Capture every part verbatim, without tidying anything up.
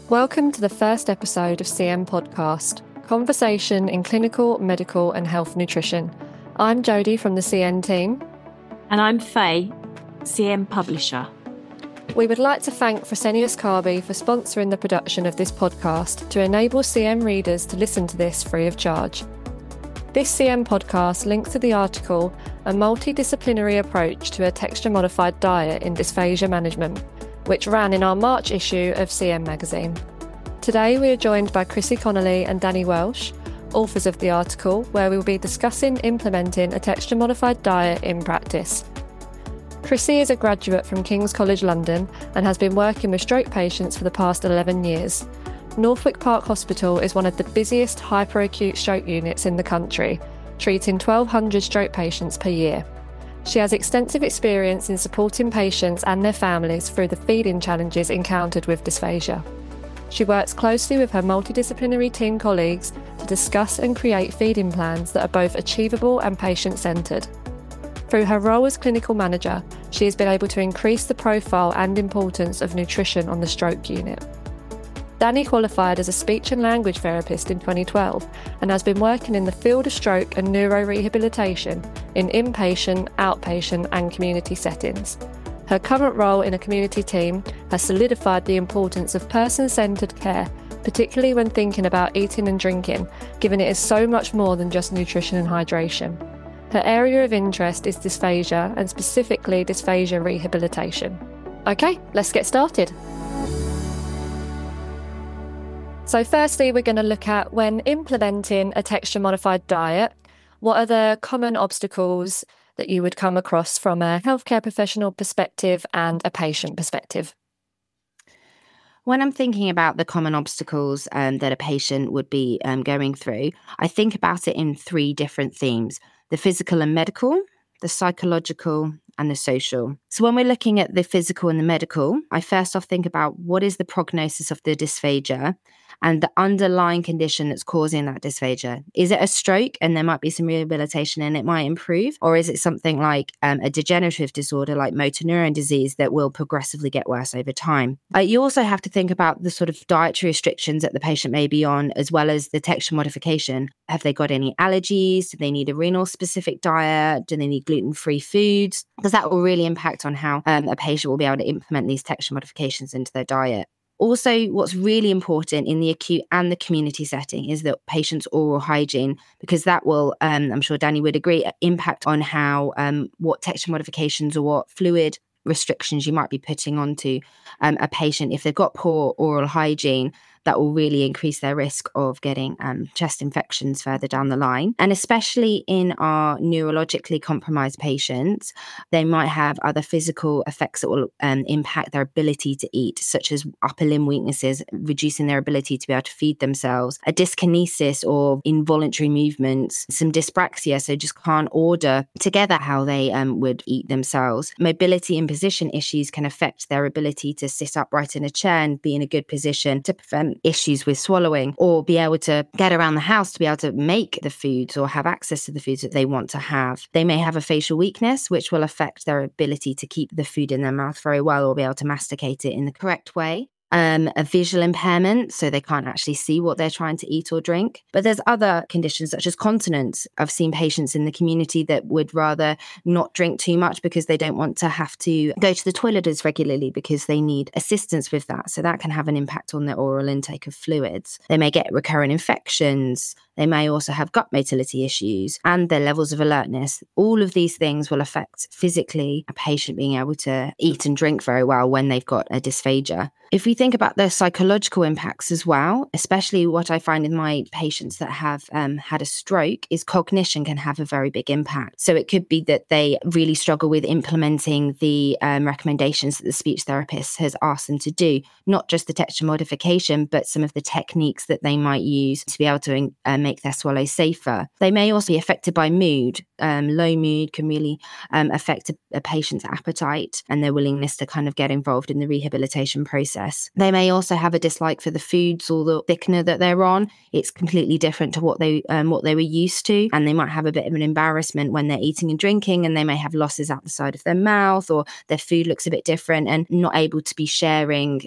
Welcome to the first episode of C M Podcast, Conversation in Clinical, Medical and Health Nutrition. I'm Jodie from the C N team. And I'm Faye, C M Publisher. We would like to thank Fresenius Kabi for sponsoring the production of this podcast to enable C M readers to listen to this free of charge. This C M podcast links to the article A Multidisciplinary Approach to a Texture-Modified Diet in Dysphagia Management, which ran in our March issue of C M magazine. Today we are joined by Chrissy Connolly and Danny Welsh, authors of the article, where we will be discussing implementing a texture-modified diet in practice. Chrissy is a graduate from King's College London and has been working with stroke patients for the past eleven years. Northwick Park Hospital is one of the busiest hyperacute stroke units in the country, treating twelve hundred stroke patients per year. She has extensive experience in supporting patients and their families through the feeding challenges encountered with dysphagia. She works closely with her multidisciplinary team colleagues to discuss and create feeding plans that are both achievable and patient-centred. Through her role as clinical manager, she has been able to increase the profile and importance of nutrition on the stroke unit. Danny qualified as a speech and language therapist in twenty twelve and has been working in the field of stroke and neurorehabilitation in inpatient, outpatient and community settings. Her current role in a community team has solidified the importance of person-centred care, particularly when thinking about eating and drinking, given it is so much more than just nutrition and hydration. Her area of interest is dysphagia and specifically dysphagia rehabilitation. Okay, let's get started. So firstly, we're going to look at when implementing a texture-modified diet, what are the common obstacles that you would come across from a healthcare professional perspective and a patient perspective? When I'm thinking about the common obstacles um, that a patient would be um, going through, I think about it in three different themes: the physical and medical, the psychological, and the social. So when we're looking at the physical and the medical, I first off think about what is the prognosis of the dysphagia and the underlying condition that's causing that dysphagia. Is it a stroke and there might be some rehabilitation and it might improve? Or is it something like um, a degenerative disorder like motor neuron disease that will progressively get worse over time? Uh, you also have to think about the sort of dietary restrictions that the patient may be on, as well as the texture modification. Have they got any allergies? Do they need a renal specific diet? Do they need gluten-free foods? Because that will really impact on how um, a patient will be able to implement these texture modifications into their diet. Also, what's really important in the acute and the community setting is that patients' oral hygiene, because that will, um, I'm sure Danny would agree, impact on how, um, what texture modifications or what fluid restrictions you might be putting onto um, a patient. If they've got poor oral hygiene, that will really increase their risk of getting um, chest infections further down the line. And especially in our neurologically compromised patients, they might have other physical effects that will um, impact their ability to eat, such as upper limb weaknesses, reducing their ability to be able to feed themselves, a dyskinesis or involuntary movements, some dyspraxia, so just can't order together how they um, would eat themselves. Mobility and position issues can affect their ability to sit upright in a chair and be in a good position to prevent issues with swallowing, or be able to get around the house to be able to make the foods or have access to the foods that they want to have. They may have a facial weakness, which will affect their ability to keep the food in their mouth very well or be able to masticate it in the correct way. Um, a visual impairment, so they can't actually see what they're trying to eat or drink. But there's other conditions such as continence. I've seen patients in the community that would rather not drink too much because they don't want to have to go to the toilet as regularly because they need assistance with that. So that can have an impact on their oral intake of fluids. They may get recurrent infections. They may also have gut motility issues and their levels of alertness. All of these things will affect physically a patient being able to eat and drink very well when they've got a dysphagia. If we think about the psychological impacts as well, especially what I find in my patients that have um, had a stroke, is cognition can have a very big impact. So it could be that they really struggle with implementing the um, recommendations that the speech therapist has asked them to do, not just the texture modification, but some of the techniques that they might use to be able to uh, make their swallow safer. They may also be affected by mood. Um, low mood can really um, affect a, a patient's appetite and their willingness to kind of get involved in the rehabilitation process. They may also have a dislike for the foods or the thickener that they're on. It's completely different to what they um, what they were used to, and they might have a bit of an embarrassment when they're eating and drinking, and they may have losses out the side of their mouth, or their food looks a bit different and not able to be sharing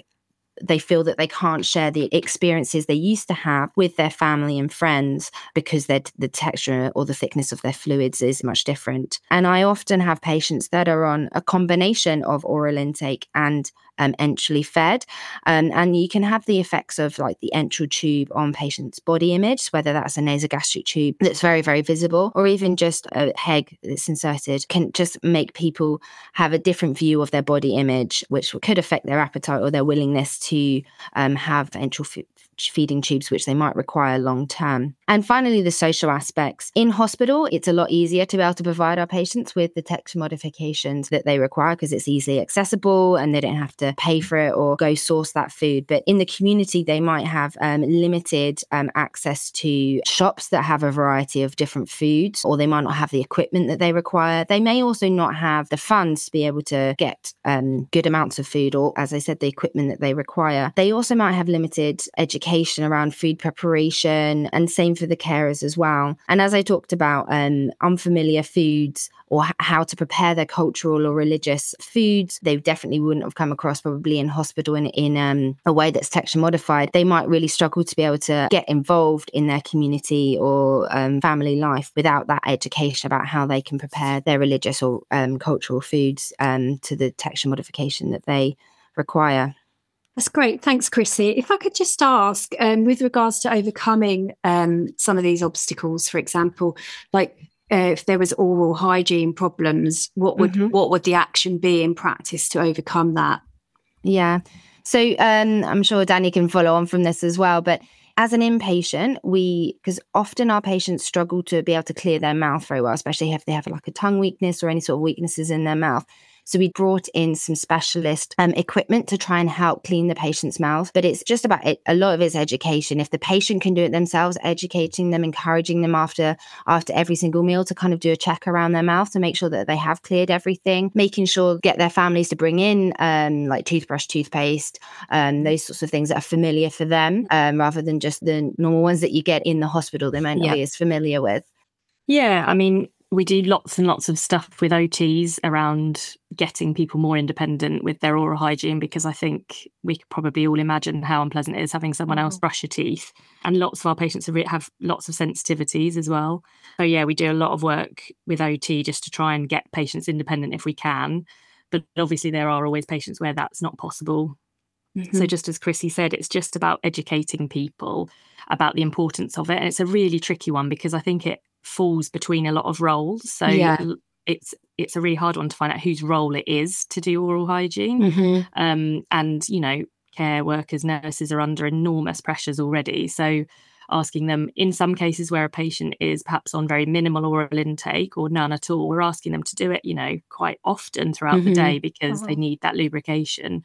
they feel that they can't share the experiences they used to have with their family and friends because the texture or the thickness of their fluids is much different. And I often have patients that are on a combination of oral intake and um, enterally fed. Um, and you can have the effects of like the enteral tube on patients' body image, whether that's a nasogastric tube that's very, very visible, or even just a H E G that's inserted, can just make people have a different view of their body image, which could affect their appetite or their willingness to um, have enteral f- feeding tubes, which they might require long term. And finally, the social aspects. In hospital, it's a lot easier to be able to provide our patients with the texture modifications that they require because it's easily accessible and they don't have to pay for it or go source that food. But in the community, they might have um, limited um, access to shops that have a variety of different foods, or they might not have the equipment that they require. They may also not have the funds to be able to get um, good amounts of food, or, as I said, the equipment that they require. They also might have limited education around food preparation, and same for the carers as well. And as I talked about, um, unfamiliar foods or h- how to prepare their cultural or religious foods, they definitely wouldn't have come across probably in hospital in, in um, a way that's texture modified. They might really struggle to be able to get involved in their community or um, family life without that education about how they can prepare their religious or um, cultural foods um, to the texture modification that they require. That's great. Thanks, Chrissy. If I could just ask, um, with regards to overcoming um, some of these obstacles, for example, like uh, if there was oral hygiene problems, what would mm-hmm. what would the action be in practice to overcome that? Yeah. So um, I'm sure Danny can follow on from this as well. But as an inpatient, we, because often our patients struggle to be able to clear their mouth very well, especially if they have like a tongue weakness or any sort of weaknesses in their mouth. So we brought in some specialist um, equipment to try and help clean the patient's mouth. But it's just about it. A lot of it's education. If the patient can do it themselves, educating them, encouraging them after after every single meal to kind of do a check around their mouth to make sure that they have cleared everything, making sure get their families to bring in um, like toothbrush, toothpaste, um, those sorts of things that are familiar for them um, rather than just the normal ones that you get in the hospital they might not yeah. be as familiar with. Yeah, I mean, we do lots and lots of stuff with O Ts around getting people more independent with their oral hygiene, because I think we could probably all imagine how unpleasant it is having someone else brush your teeth. And lots of our patients have lots of sensitivities as well. So yeah, we do a lot of work with O T just to try and get patients independent if we can. But obviously there are always patients where that's not possible. Mm-hmm. So just as Chrissy said, it's just about educating people about the importance of it. And it's a really tricky one because I think it falls between a lot of roles. So yeah. it's it's a really hard one to find out whose role it is to do oral hygiene. Mm-hmm. Um, and, you know, care workers, nurses are under enormous pressures already. So asking them, in some cases where a patient is perhaps on very minimal oral intake or none at all, we're asking them to do it, you know, quite often throughout mm-hmm. the day because uh-huh. they need that lubrication.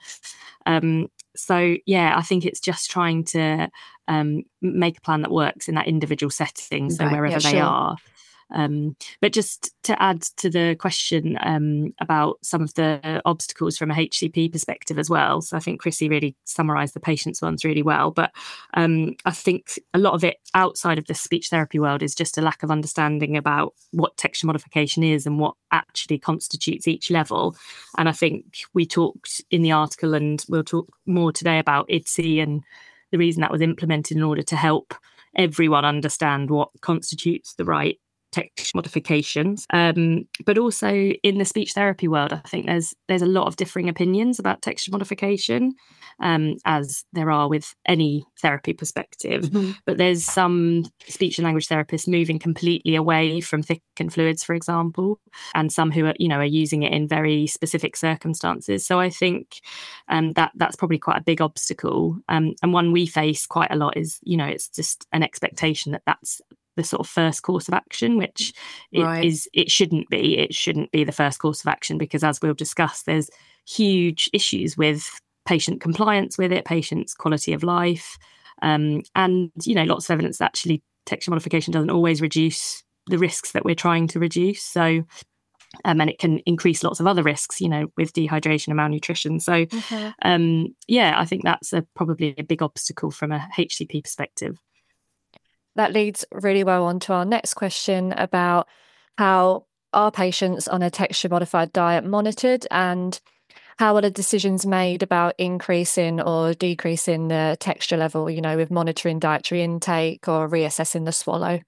Um, so, yeah, I think it's just trying to um, make a plan that works in that individual setting, so right. wherever yeah, they sure. are. Um, but just to add to the question um, about some of the obstacles from a H C P perspective as well. So I think Chrissy really summarised the patients ones really well. But um, I think a lot of it outside of the speech therapy world is just a lack of understanding about what texture modification is and what actually constitutes each level. And I think we talked in the article, and we'll talk more today about I D S I and the reason that was implemented in order to help everyone understand what constitutes the right texture modifications. Um, but also in the speech therapy world, I think there's there's a lot of differing opinions about texture modification, um, as there are with any therapy perspective. Mm-hmm. But there's some speech and language therapists moving completely away from thickened fluids, for example, and some who are, you know, are using it in very specific circumstances. So I think um, that that's probably quite a big obstacle. Um, and one we face quite a lot is, you know, it's just an expectation that that's the sort of first course of action, which it right. is, it shouldn't be. It shouldn't be the first course of action because, as we'll discuss, there's huge issues with patient compliance with it, patients' quality of life, um, and, you know, lots of evidence that actually texture modification doesn't always reduce the risks that we're trying to reduce. So, um, and it can increase lots of other risks, you know, with dehydration and malnutrition. So, okay. um, yeah, I think that's a, probably a big obstacle from a H C P perspective. That leads really well on to our next question about how are patients on a texture modified diet monitored, and how are the decisions made about increasing or decreasing the texture level, you know, with monitoring dietary intake or reassessing the swallow?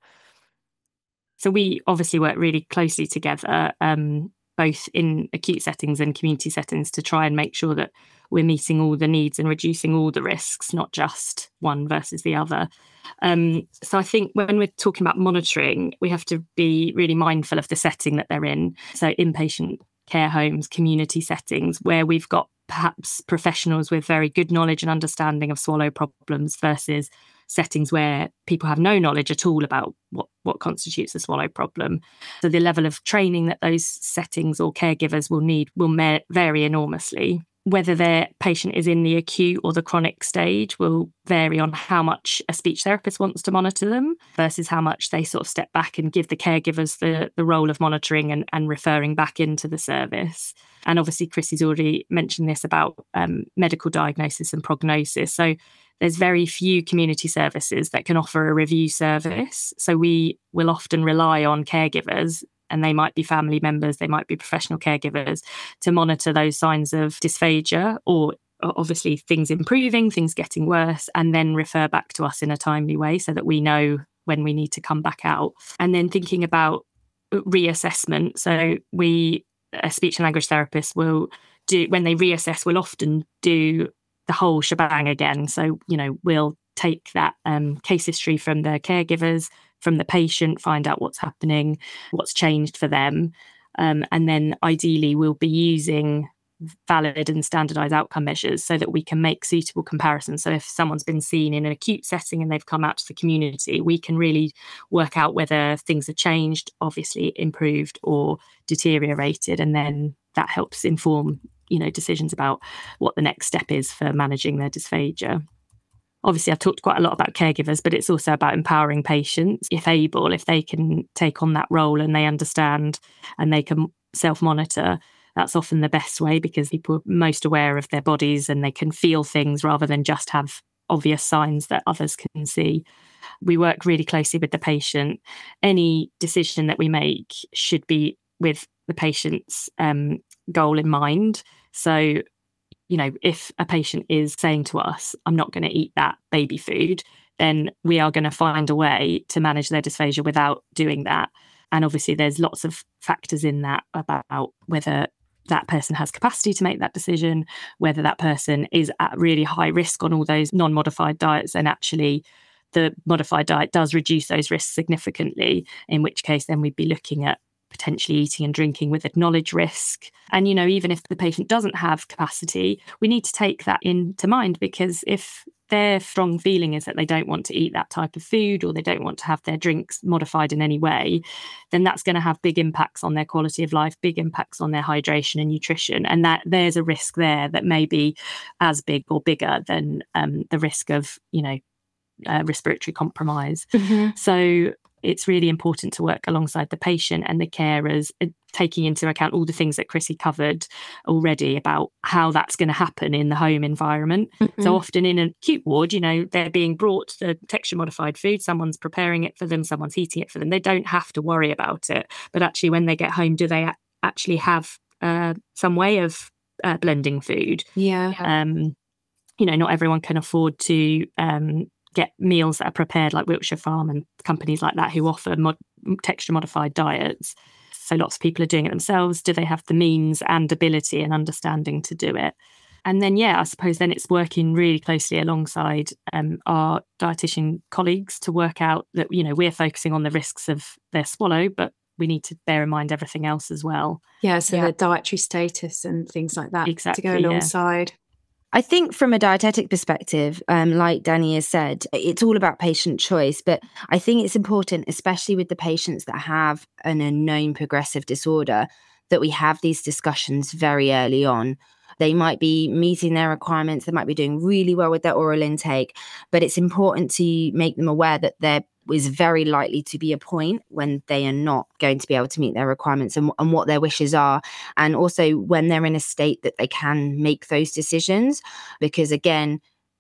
So we obviously work really closely together, um, both in acute settings and community settings, to try and make sure that we're meeting all the needs and reducing all the risks, not just one versus the other. Um, so I think when we're talking about monitoring, we have to be really mindful of the setting that they're in. So inpatient care homes, community settings, where we've got perhaps professionals with very good knowledge and understanding of swallow problems versus settings where people have no knowledge at all about what, what constitutes a swallow problem. So the level of training that those settings or caregivers will need will ma- vary enormously. Whether their patient is in the acute or the chronic stage will vary on how much a speech therapist wants to monitor them versus how much they sort of step back and give the caregivers the, the role of monitoring and, and referring back into the service. And obviously, Chrissy's already mentioned this about um, medical diagnosis and prognosis. So there's very few community services that can offer a review service. So we will often rely on caregivers, and they might be family members, they might be professional caregivers, to monitor those signs of dysphagia or obviously things improving, things getting worse, and then refer back to us in a timely way so that we know when we need to come back out. And then thinking about reassessment. So we, a speech and language therapist will do, when they reassess, will often do the whole shebang again. So, you know, we'll take that um, case history from the caregivers, from the patient, find out what's happening, what's changed for them. Um, and then ideally we'll be using valid and standardized outcome measures so that we can make suitable comparisons. So if someone's been seen in an acute setting and they've come out to the community, we can really work out whether things have changed, obviously improved or deteriorated. And then that helps inform, you know, decisions about what the next step is for managing their dysphagia. Obviously, I've talked quite a lot about caregivers, but it's also about empowering patients, if able, if they can take on that role and they understand and they can self-monitor. That's often the best way because people are most aware of their bodies and they can feel things rather than just have obvious signs that others can see. We work really closely with the patient. Any decision that we make should be with the patient's um, goal in mind. So, you know, if a patient is saying to us, I'm not going to eat that baby food, then we are going to find a way to manage their dysphagia without doing that. And obviously, there's lots of factors in that about whether that person has capacity to make that decision, whether that person is at really high risk on all those non-modified diets, and actually the modified diet does reduce those risks significantly, in which case then we'd be looking at potentially eating and drinking with acknowledged risk. And, you know, even if the patient doesn't have capacity, we need to take that into mind, because if their strong feeling is that they don't want to eat that type of food or they don't want to have their drinks modified in any way, then that's going to have big impacts on their quality of life, big impacts on their hydration and nutrition. And that there's a risk there that may be as big or bigger than um, the risk of, you know, uh, respiratory compromise. Mm-hmm. So it's really important to work alongside the patient and the carers, taking into account all the things that Chrissy covered already about how that's going to happen in the home environment. Mm-hmm. So often in an acute ward, you know, they're being brought the texture modified food, someone's preparing it for them, someone's heating it for them. They don't have to worry about it. But actually, when they get home, do they actually have uh, some way of uh, blending food? Yeah. Um, you know, not everyone can afford to um, get meals that are prepared like Wiltshire Farm and companies like that who offer mod- texture modified diets. So lots of people are doing it themselves. Do they have the means and ability and understanding to do it? And then, yeah, I suppose then it's working really closely alongside um, our dietitian colleagues to work out that, you know, we're focusing on the risks of their swallow, but we need to bear in mind everything else as well. Yeah, so yeah. the dietary status and things like that exactly, to go alongside. Yeah. I think from a dietetic perspective, um, like Danny has said, it's all about patient choice. But I think it's important, especially with the patients that have an unknown progressive disorder, that we have these discussions very early on. They might be meeting their requirements, they might be doing really well with their oral intake, but it's important to make them aware that there is very likely to be a point when they are not going to be able to meet their requirements and, and what their wishes are. And also when they're in a state that they can make those decisions, because again,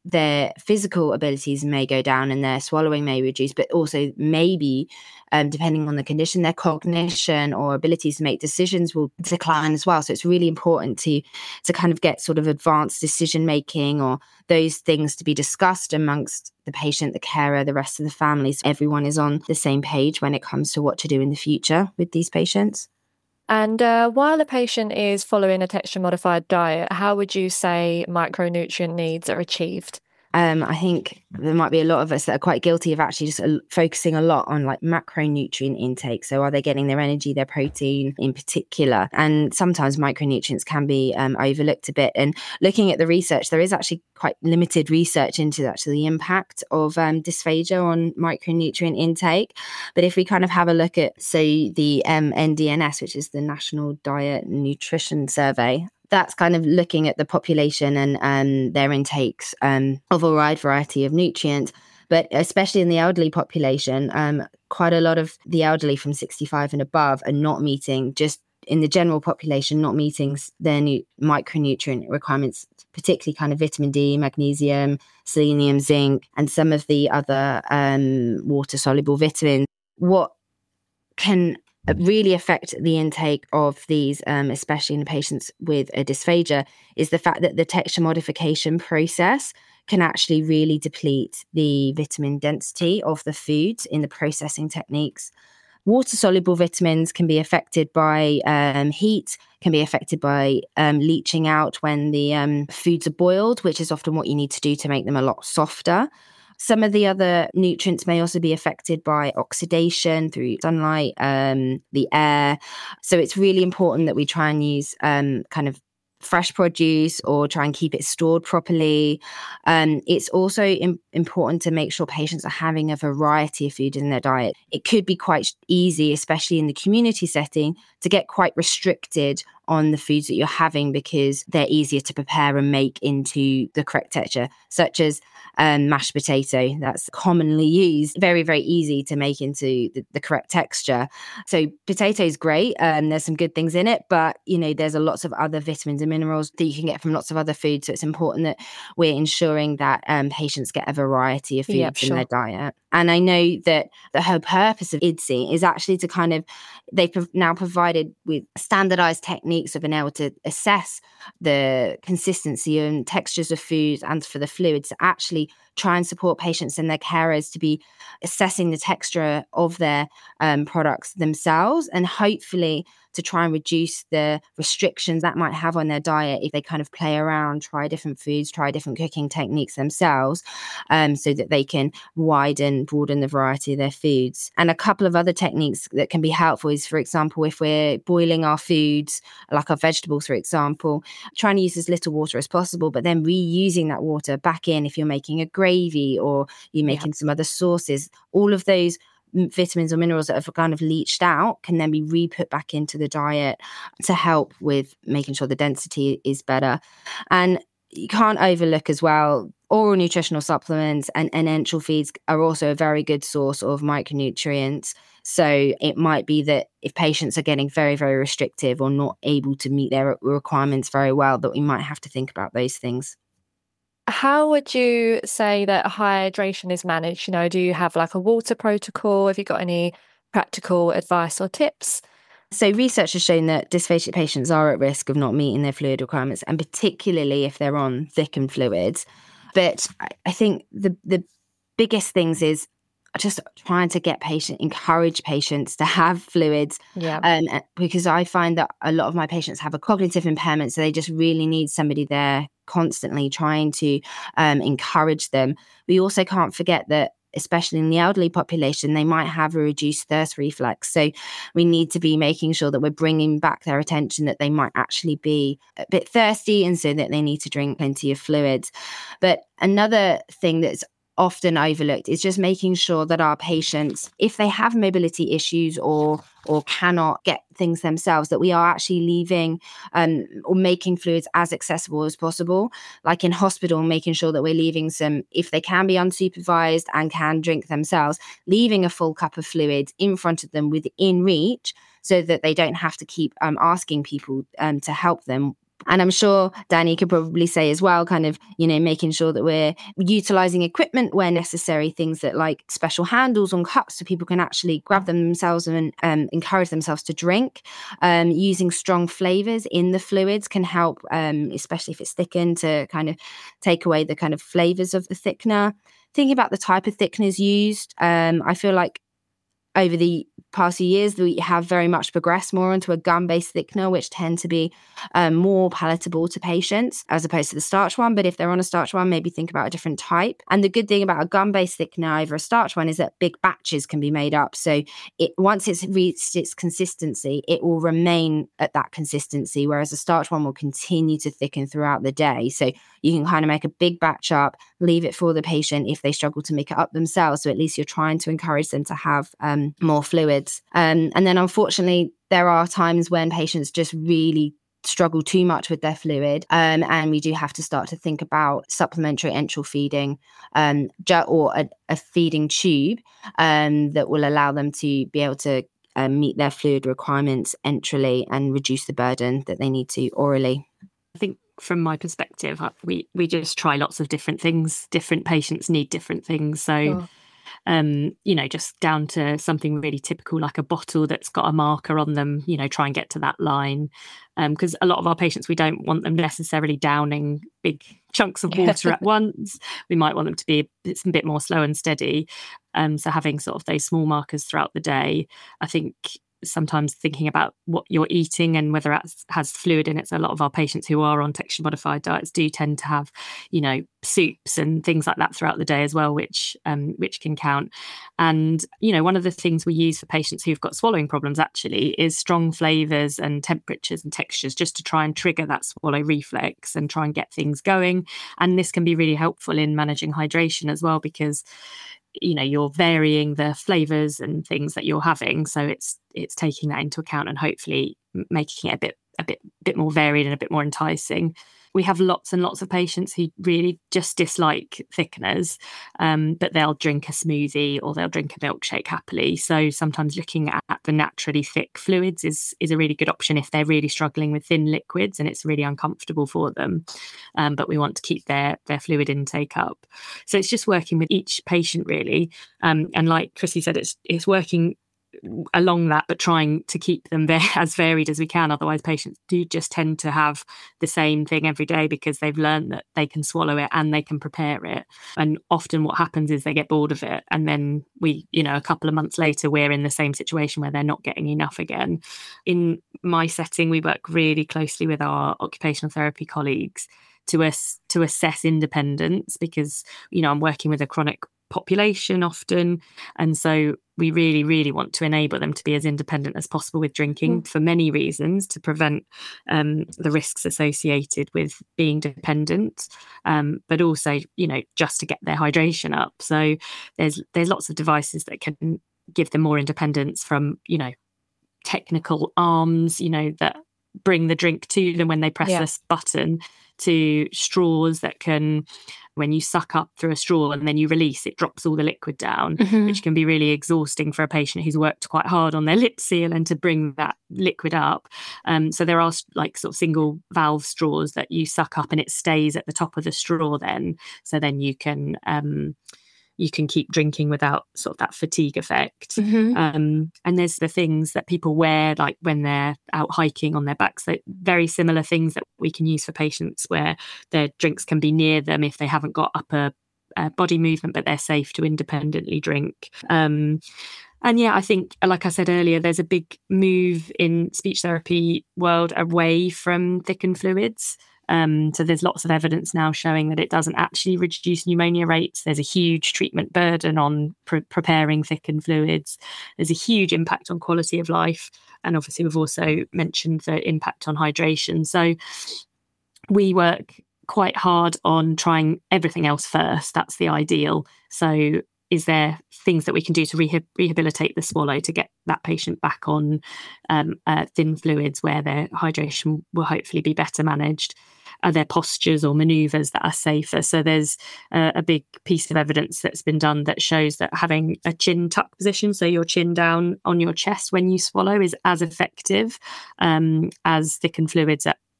their physical abilities may go down and their swallowing may reduce, but also maybe, um, depending on the condition, their cognition or abilities to make decisions will decline as well. So it's really important to to kind of get sort of advanced decision making or those things to be discussed amongst the patient, the carer, the rest of the family, so everyone is on the same page when it comes to what to do in the future with these patients. And uh, while a patient is following a texture-modified diet, how would you say micronutrient needs are achieved? Um, I think there might be a lot of us that are quite guilty of actually just uh, focusing a lot on like macronutrient intake. So are they getting their energy, their protein in particular? And sometimes micronutrients can be um, overlooked a bit. And looking at the research, there is actually quite limited research into actually the impact of um, dysphagia on micronutrient intake. But if we kind of have a look at, say, the um, N D N S, which is the National Diet and Nutrition Survey, that's kind of looking at the population and um, their intakes um, of a wide variety of nutrients. But especially in the elderly population, um, quite a lot of the elderly from sixty-five and above are not meeting, just in the general population, not meeting their new micronutrient requirements, particularly kind of vitamin D, magnesium, selenium, zinc, and some of the other um, water-soluble vitamins. What can really affect the intake of these, um, especially in patients with a dysphagia, is the fact that the texture modification process can actually really deplete the vitamin density of the foods in the processing techniques. Water-soluble vitamins can be affected by um, heat, can be affected by um, leaching out when the um, foods are boiled, which is often what you need to do to make them a lot softer. Some of the other nutrients may also be affected by oxidation through sunlight, um, the air. So it's really important that we try and use um, kind of fresh produce or try and keep it stored properly. Um, it's also im- important to make sure patients are having a variety of food in their diet. It could be quite easy, especially in the community setting, to get quite restricted on the foods that you're having because they're easier to prepare and make into the correct texture, such as um, mashed potato. That's commonly used, very, very easy to make into the, the correct texture. So potato is great. Um, there's some good things in it, but you know, there's a lots of other vitamins and minerals that you can get from lots of other foods. So it's important that we're ensuring that um, patients get a variety of foods Yep, in sure. their diet. And I know that the whole purpose of I D S I is actually to kind of, they've now provided with standardized techniques of being able to assess the consistency and textures of foods and for the fluids to actually try and support patients and their carers to be assessing the texture of their um, products themselves, and hopefully to try and reduce the restrictions that might have on their diet if they kind of play around, try different foods, try different cooking techniques themselves, um, so that they can widen, broaden the variety of their foods. And a couple of other techniques that can be helpful is, for example, if we're boiling our foods, like our vegetables, for example, trying to use as little water as possible, but then reusing that water back in if you're making a gravy or you're making yeah. some other sauces. All of those vitamins or minerals that have kind of leached out can then be re-put back into the diet to help with making sure the density is better. And you can't overlook as well, oral nutritional supplements and, and enteral feeds are also a very good source of micronutrients. So it might be that if patients are getting very, very restrictive or not able to meet their requirements very well, that we might have to think about those things. How would you say that hydration is managed? You know, do you have like a water protocol? Have you got any practical advice or tips? So research has shown that dysphagic patients are at risk of not meeting their fluid requirements, and particularly if they're on thickened fluids. But I think the the biggest things is just trying to get patient, encourage patients to have fluids. Yeah. Um, because I find that a lot of my patients have a cognitive impairment, so they just really need somebody there constantly trying to um, encourage them. We also can't forget that, especially in the elderly population, they might have a reduced thirst reflex. So we need to be making sure that we're bringing back their attention that they might actually be a bit thirsty, and so that they need to drink plenty of fluids. But another thing that's often overlooked is just making sure that our patients, if they have mobility issues or or cannot get things themselves, that we are actually leaving um, or making fluids as accessible as possible. Like in hospital, making sure that we're leaving some, if they can be unsupervised and can drink themselves, leaving a full cup of fluids in front of them within reach, so that they don't have to keep um, asking people um, to help them And I'm sure Danny could probably say as well, kind of, you know, making sure that we're utilizing equipment where necessary, things that like special handles on cups so people can actually grab them themselves and um, encourage themselves to drink. Um, using strong flavors in the fluids can help, um, especially if it's thickened, to kind of take away the kind of flavors of the thickener. Thinking about the type of thickeners used, um, I feel like over the past few years, we have very much progressed more onto a gum-based thickener, which tend to be um, more palatable to patients as opposed to the starch one. But if they're on a starch one, maybe think about a different type. And the good thing about a gum-based thickener over a starch one is that big batches can be made up. So it once it's reached its consistency, it will remain at that consistency, whereas a starch one will continue to thicken throughout the day. So you can kind of make a big batch up, leave it for the patient if they struggle to make it up themselves. So at least you're trying to encourage them to have um, more fluids. Um, and then unfortunately, there are times when patients just really struggle too much with their fluid. Um, and we do have to start to think about supplementary enteral feeding um, or a, a feeding tube um, that will allow them to be able to um, meet their fluid requirements enterally and reduce the burden that they need to orally. I think from my perspective, we, we just try lots of different things. Different patients need different things. So sure. Um, you know, just down to something really typical like a bottle that's got a marker on them, you know, try and get to that line. Because um, a lot of our patients, we don't want them necessarily downing big chunks of water at once. We might want them to be it's a bit more slow and steady. Um, so having sort of those small markers throughout the day, I think sometimes thinking about what you're eating and whether it has fluid in it. So a lot of our patients who are on texture modified diets do tend to have, you know, soups and things like that throughout the day as well, which um, which can count. And, you know, one of the things we use for patients who've got swallowing problems actually is strong flavours and temperatures and textures just to try and trigger that swallow reflex and try and get things going. And this can be really helpful in managing hydration as well, because you know you're varying the flavors and things that you're having, so it's it's taking that into account and hopefully making it a bit a bit bit more varied and a bit more enticing. We have lots and lots of patients who really just dislike thickeners, um, but they'll drink a smoothie or they'll drink a milkshake happily. So sometimes looking at the naturally thick fluids is is a really good option if they're really struggling with thin liquids and it's really uncomfortable for them. Um, but we want to keep their their fluid intake up. So it's just working with each patient really. Um, and like Chrissy said, it's it's working along that, but trying to keep them there as varied as we can. Otherwise patients do just tend to have the same thing every day because they've learned that they can swallow it and they can prepare it. And often what happens is they get bored of it, and then we, you know, a couple of months later we're in the same situation where they're not getting enough again. In my setting, we work really closely with our occupational therapy colleagues to us to assess independence, because, you know, I'm working with a chronic population often, and so we really really want to enable them to be as independent as possible with drinking, mm. for many reasons, to prevent um, the risks associated with being dependent, um, but also, you know, just to get their hydration up. So there's there's lots of devices that can give them more independence, from, you know, technical arms, you know, that bring the drink to them when they press yeah. this button, to straws that can, when you suck up through a straw and then you release, it drops all the liquid down, mm-hmm. which can be really exhausting for a patient who's worked quite hard on their lip seal and to bring that liquid up. Um, so there are like sort of single valve straws that you suck up and it stays at the top of the straw then. So then you can um, you can keep drinking without sort of that fatigue effect. Mm-hmm. Um, and there's the things that people wear, like when they're out hiking on their backs, so very similar things that we can use for patients where their drinks can be near them if they haven't got upper uh, body movement, but they're safe to independently drink. Um, and yeah, I think, like I said earlier, there's a big move in speech therapy world away from thickened fluids. Um, so there's lots of evidence now showing that it doesn't actually reduce pneumonia rates. There's a huge treatment burden on pre- preparing thickened fluids. There's a huge impact on quality of life. And obviously we've also mentioned the impact on hydration. So we work quite hard on trying everything else first. That's the ideal. So is there things that we can do to rehab- rehabilitate the swallow to get that patient back on um, uh, thin fluids where their hydration will hopefully be better managed? Are there postures or manoeuvres that are safer? So there's uh, a big piece of evidence that's been done that shows that having a chin tuck position, so your chin down on your chest when you swallow, is as effective um, as thickened fluids at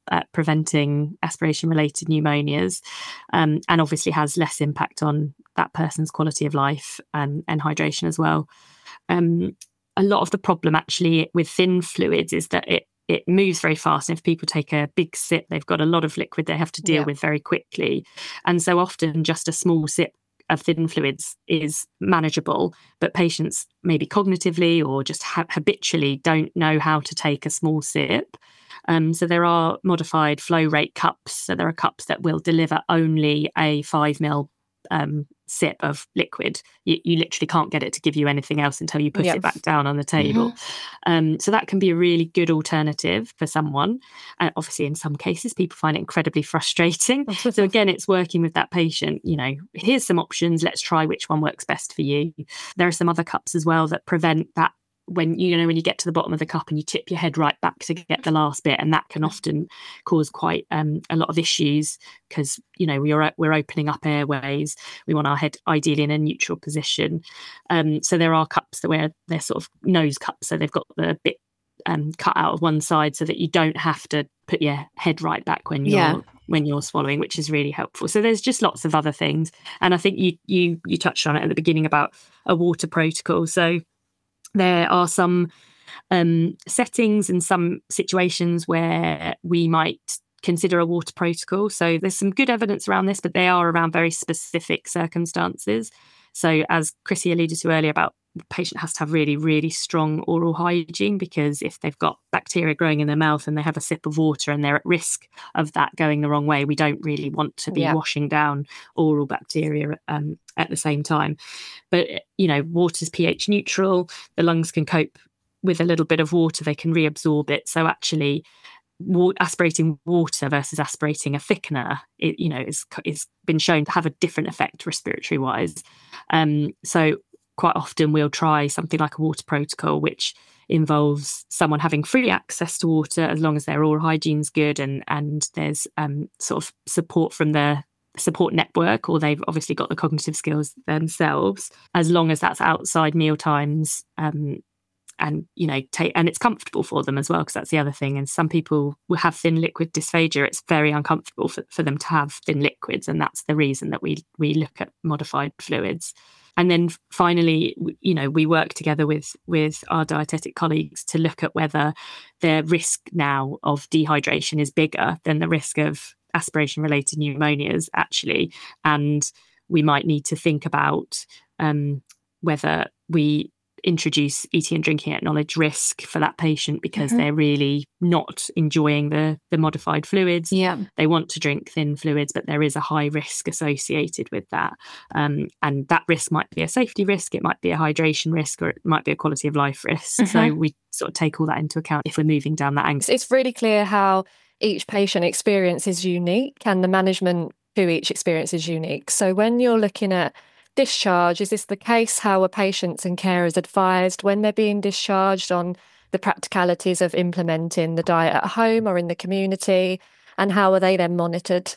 at preventing aspiration-related pneumonias, um, and obviously has less impact on that person's quality of life and, and hydration as well. Um, a lot of the problem actually with thin fluids is that it it moves very fast. And if people take a big sip, they've got a lot of liquid they have to deal yeah. with very quickly. And so often just a small sip of thin fluids is manageable, but patients maybe cognitively or just ha- habitually don't know how to take a small sip. Um, so there are modified flow rate cups. So there are cups that will deliver only a five mil um, sip of liquid. You, you literally can't get it to give you anything else until you put yep. it back down on the table. Mm-hmm. Um, so that can be a really good alternative for someone. And obviously in some cases, people find it incredibly frustrating. So again, it's working with that patient, you know, here's some options. Let's try which one works best for you. There are some other cups as well that prevent that when, you know, when you get to the bottom of the cup and you tip your head right back to get the last bit, and that can often cause quite um, a lot of issues because, you know, we're, we're opening up airways. We want our head ideally in a neutral position. Um, so there are cups that where they're sort of nose cups. So they've got the bit um, cut out of one side so that you don't have to put your head right back when you're yeah. when you're swallowing, which is really helpful. So there's just lots of other things. And I think you you you touched on it at the beginning about a water protocol. So there are some um, settings and some situations where we might consider a water protocol. So there's some good evidence around this, but they are around very specific circumstances. So as Chrissy alluded to earlier about the patient has to have really, really strong oral hygiene, because if they've got bacteria growing in their mouth and they have a sip of water and they're at risk of that going the wrong way, we don't really want to be yeah. washing down oral bacteria um, at the same time. But, you know, water's pH neutral. The lungs can cope with a little bit of water. They can reabsorb it. So actually wa- aspirating water versus aspirating a thickener, it, you know, is, is been shown to have a different effect respiratory wise. Um, so quite often we'll try something like a water protocol, which involves someone having free access to water as long as their oral hygiene's good and, and there's um, sort of support from the support network, or they've obviously got the cognitive skills themselves, as long as that's outside meal times um, and, you know, take, and it's comfortable for them as well, because that's the other thing. And some people will have thin liquid dysphagia. It's very uncomfortable for, for them to have thin liquids. And that's the reason that we we look at modified fluids. And then finally, you know, we work together with, with our dietetic colleagues to look at whether the risk now of dehydration is bigger than the risk of aspiration-related pneumonias, actually. And we might need to think about um, whether we introduce eating and drinking at knowledge risk for that patient, because mm-hmm. they're really not enjoying the the modified fluids. Yeah, they want to drink thin fluids, but there is a high risk associated with that. Um, and that risk might be a safety risk, it might be a hydration risk, or it might be a quality of life risk. Mm-hmm. So we sort of take all that into account if we're moving down that angle. It's really clear how each patient experience is unique and the management to each experience is unique. So when you're looking at discharge, is this the case? How are patients and carers advised when they're being discharged on the practicalities of implementing the diet at home or in the community? And how are they then monitored?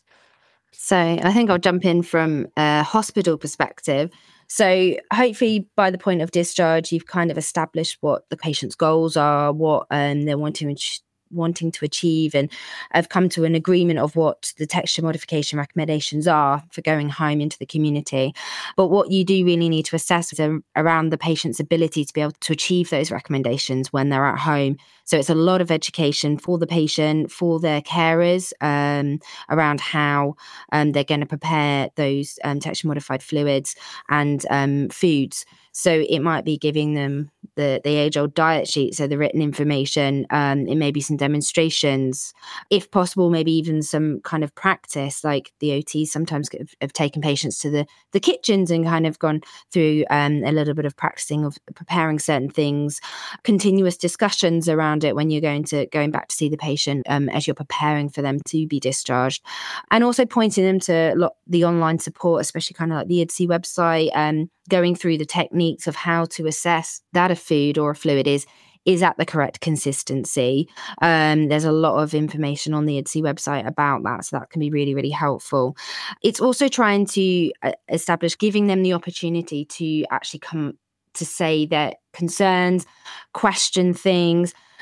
So I think I'll jump in from a hospital perspective. So hopefully by the point of discharge, you've kind of established what the patient's goals are, what um, they're wanting to wanting to achieve, and have come to an agreement of what the texture modification recommendations are for going home into the community. But what you do really need to assess is around the patient's ability to be able to achieve those recommendations when they're at home. So it's a lot of education for the patient, for their carers, um, around how um, they're going to prepare those um, texture modified fluids and um, foods. So it might be giving them the, the age-old diet sheet, so the written information. Um, it may be some demonstrations. If possible, maybe even some kind of practice, like the O Ts sometimes have, have taken patients to the, the kitchens and kind of gone through um, a little bit of practicing of preparing certain things, continuous discussions around it when you're going to going back to see the patient um, as you're preparing for them to be discharged. And also pointing them to lo- the online support, especially kind of like the I D S I website, um, going through the techniques of how to assess that a food or a fluid is is at the correct consistency. Um, there's a lot of information on the I D S I website about that, so that can be really, really helpful. It's also trying to uh, establish, giving them the opportunity to actually come to say their concerns, question things,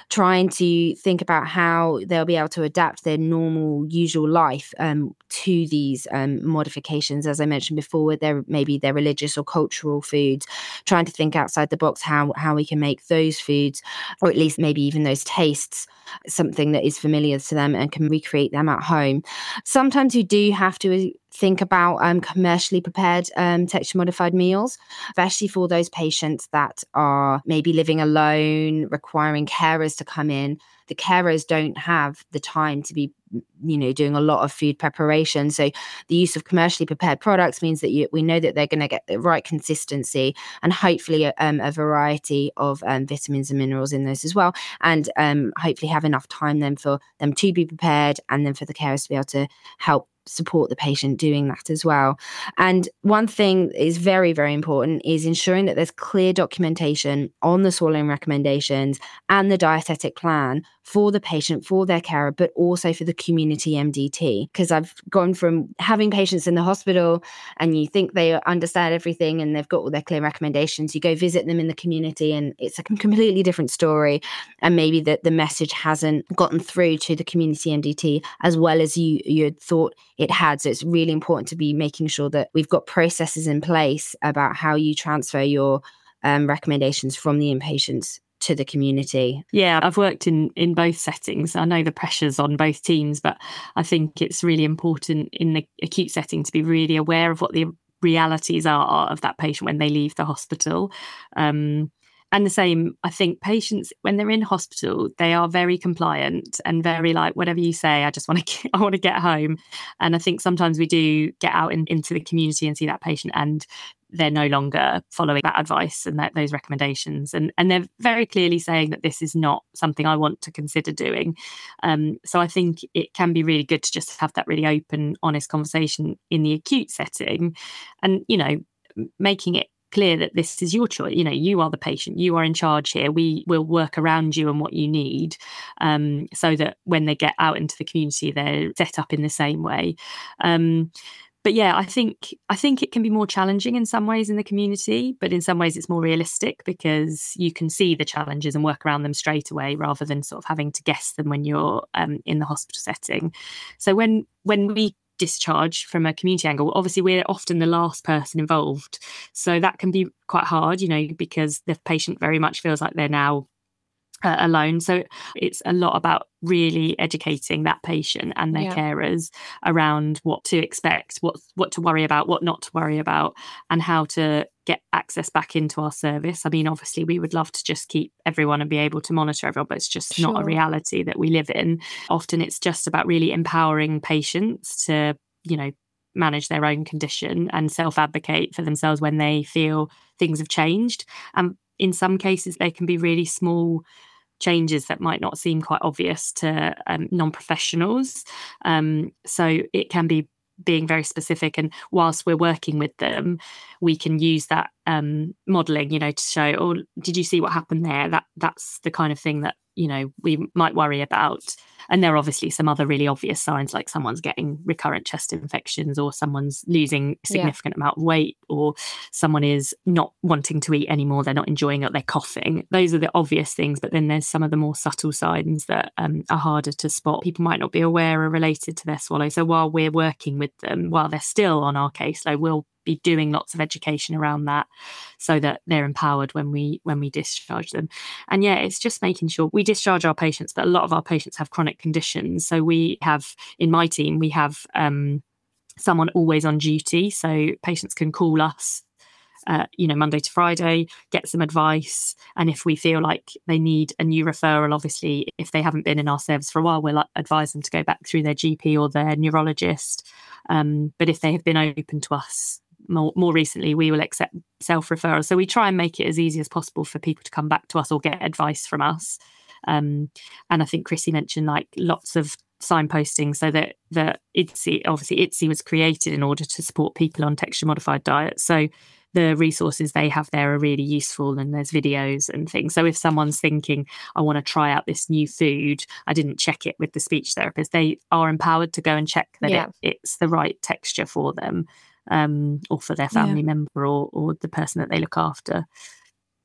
trying to think about how they'll be able to adapt their normal, usual life um, to these um, modifications, as I mentioned before, with their maybe their religious or cultural foods, trying to think outside the box how how we can make those foods, or at least maybe even those tastes, something that is familiar to them and can recreate them at home. Sometimes you do have to think about um, commercially prepared um, texture modified meals, especially for those patients that are maybe living alone, requiring carers to come in. The carers don't have the time to be, you know, doing a lot of food preparation. So the use of commercially prepared products means that you, we know that they're going to get the right consistency and hopefully a, um, a variety of um, vitamins and minerals in those as well. And um, hopefully have enough time then for them to be prepared and then for the carers to be able to help support the patient doing that as well. And one thing is very, very important is ensuring that there's clear documentation on the swallowing recommendations and the dietetic plan for the patient, for their carer, but also for the community M D T. Because I've gone from having patients in the hospital and you think they understand everything and they've got all their clear recommendations, you go visit them in the community and it's a completely different story. And maybe that the message hasn't gotten through to the community M D T as well as you you had thought it had. So it's really important to be making sure that we've got processes in place about how you transfer your um, recommendations from the inpatients to the community. Yeah, I've worked in in both settings. I know the pressures on both teams, but I think it's really important in the acute setting to be really aware of what the realities are of that patient when they leave the hospital. Um, And the same, I think patients, when they're in hospital, they are very compliant and very like, whatever you say, I just want to, I want to get home. And I think sometimes we do get out in, into the community and see that patient and they're no longer following that advice and that, those recommendations. And, and they're very clearly saying that this is not something I want to consider doing. Um, so I think it can be really good to just have that really open, honest conversation in the acute setting and, you know, making it clear that this is your choice. You know, you are the patient, you are in charge here. We will work around you and what you need, um, so that when they get out into the community, they're set up in the same way. Um, but yeah, I think I think it can be more challenging in some ways in the community, but in some ways it's more realistic because you can see the challenges and work around them straight away rather than sort of having to guess them when you're um, in the hospital setting. So when when we discharge from a community angle, obviously we're often the last person involved, so that can be quite hard, you know, because the patient very much feels like they're now uh, alone. So it's a lot about really educating that patient and their yeah. carers around what to expect, what what to worry about, what not to worry about, and how to get access back into our service. I mean, obviously we would love to just keep everyone and be able to monitor everyone, but it's just Sure. not a reality that we live in. Often it's just about really empowering patients to, you know, manage their own condition and self-advocate for themselves when they feel things have changed. And in some cases they can be really small changes that might not seem quite obvious to um, non-professionals. Um, so it can be being very specific, and whilst we're working with them, we can use that um, modelling, you know, to show, oh, did you see what happened there? That that's the kind of thing that, you know, we might worry about. And there are obviously some other really obvious signs, like someone's getting recurrent chest infections, or someone's losing a significant yeah. amount of weight, or someone is not wanting to eat anymore, they're not enjoying it, they're coughing. Those are the obvious things, but then there's some of the more subtle signs that um, are harder to spot. People might not be aware are related to their swallow. So while we're working with them, while they're still on our caseload, we'll be doing lots of education around that so that they're empowered when we when we discharge them. And yeah, it's just making sure we discharge our patients, but a lot of our patients have chronic conditions. So we have, in my team, we have um, someone always on duty. So patients can call us Uh, you know, Monday to Friday, get some advice. And if we feel like they need a new referral, obviously, if they haven't been in our service for a while, we'll advise them to go back through their G P or their neurologist. Um, but if they have been open to us more, more recently, we will accept self-referral. So we try and make it as easy as possible for people to come back to us or get advice from us. Um, and I think Chrissy mentioned like lots of signposting, so that the I T S I, obviously I T S I was created in order to support people on texture modified diets. So the resources they have there are really useful, and there's videos and things. So if someone's thinking, I want to try out this new food, I didn't check it with the speech therapist, they are empowered to go and check that yeah. it, it's the right texture for them, um, or for their family yeah. member or, or the person that they look after.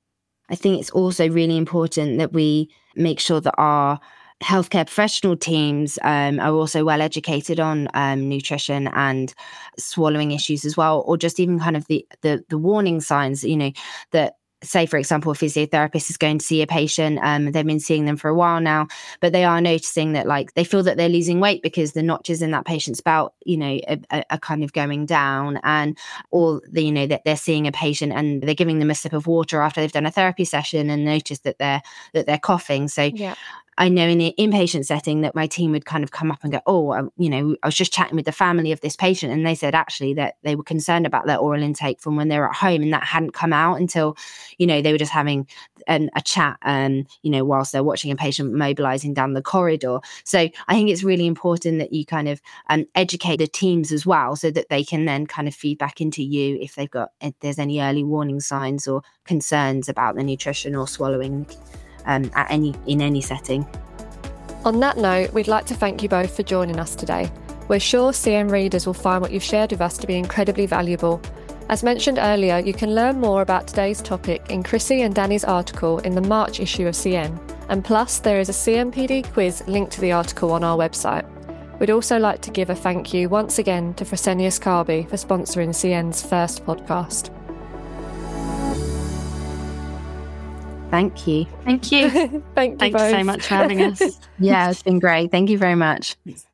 I think it's also really important that we make sure that our healthcare professional teams um, are also well educated on um, nutrition and swallowing issues as well, or just even kind of the, the, the warning signs, you know, that say, for example, a physiotherapist is going to see a patient, um, they've been seeing them for a while now, but they are noticing that like they feel that they're losing weight because the notches in that patient's belt, you know, are, are kind of going down, and or the, you know, that they're seeing a patient and they're giving them a sip of water after they've done a therapy session and notice that they're that they're coughing. So yeah. I know in the inpatient setting that my team would kind of come up and go, oh, um, you know, I was just chatting with the family of this patient, and they said actually that they were concerned about their oral intake from when they were at home, and that hadn't come out until, you know, they were just having an, a chat, um, you know, whilst they're watching a patient mobilizing down the corridor. So I think it's really important that you kind of um, educate the teams as well, so that they can then kind of feed back into you if they've got, if there's any early warning signs or concerns about the nutrition or swallowing Um, at any in any setting. On that note, we'd like to thank you both for joining us today. We're sure C M readers will find what you've shared with us to be incredibly valuable. As mentioned earlier, you can learn more about today's topic in Chrissy and Danny's article in the March issue of C M. And plus, there is a C M P D quiz linked to the article on our website. We'd also like to give a thank you once again to Fresenius Kabi for sponsoring C N's first podcast. Thank you. Thank you. Thank you Thanks both. so much for having us. Yeah, it's been great. Thank you very much.